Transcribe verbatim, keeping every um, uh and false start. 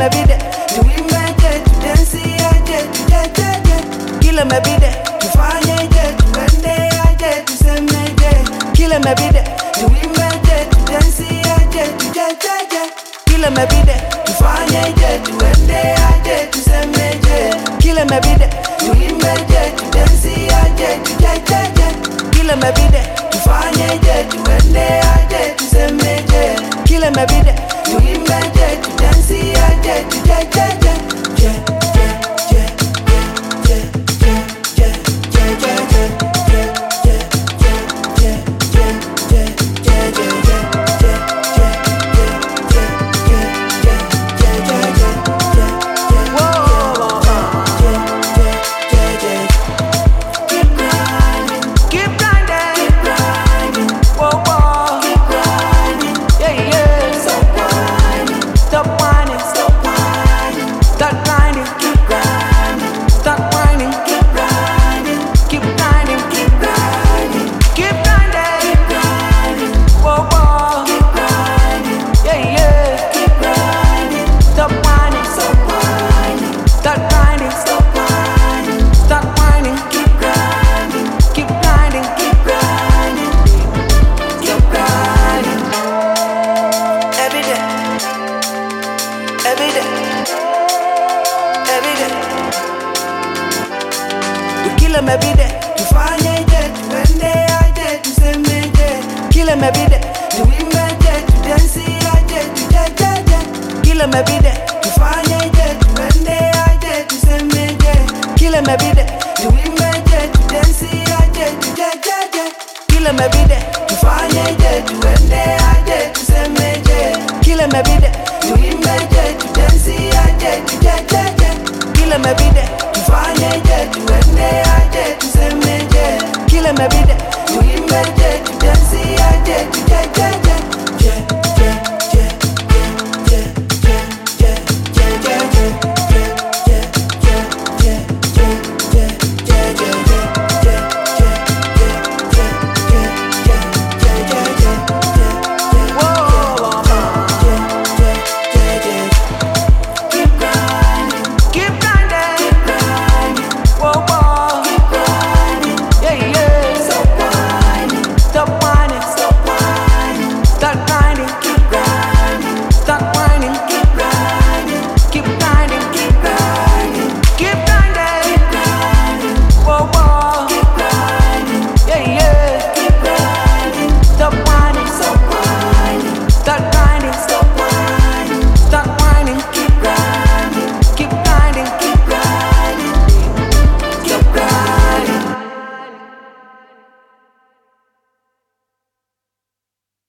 me bide, tuimbe je, tudensi aje, tujeje je. Kila me bide, tufanye je, tuende aje, tuseme je. Kila me bide, tuimbe je, tudensi aje, tujeje je. Kila me bide, tufanye je, tuende aje, tuseme je. Kila me bide, tuimbe je, tudensi aje, tujeje je. Kila me bide, tufanye je, tuende aje, tuseme je. Kila me bide, tuimbe je, tudensi aje, tujeje je. Je, je, je, je, je, je, je, je, je, je, je, je, je, je, je, je, je, Kila me bide, tufanye je, tuende aje, tuseme je. Kila me bide, tuimbe je, tudensi aje, tujeje je. Kila me bide, tufanye je, tuende aje, tuseme je. Kila me bide, tuimbe je, tudensi aje, tujeje je. Kila me bide, tufanye je, tuende aje, tuseme je. Kila me bide, tuimbe je, tudensi aje, tujeje je. Kila me bide, tufanye je, tuende aje, tuseme je. Kila me bide, tuimbe je, tudensi aje, tujeje je.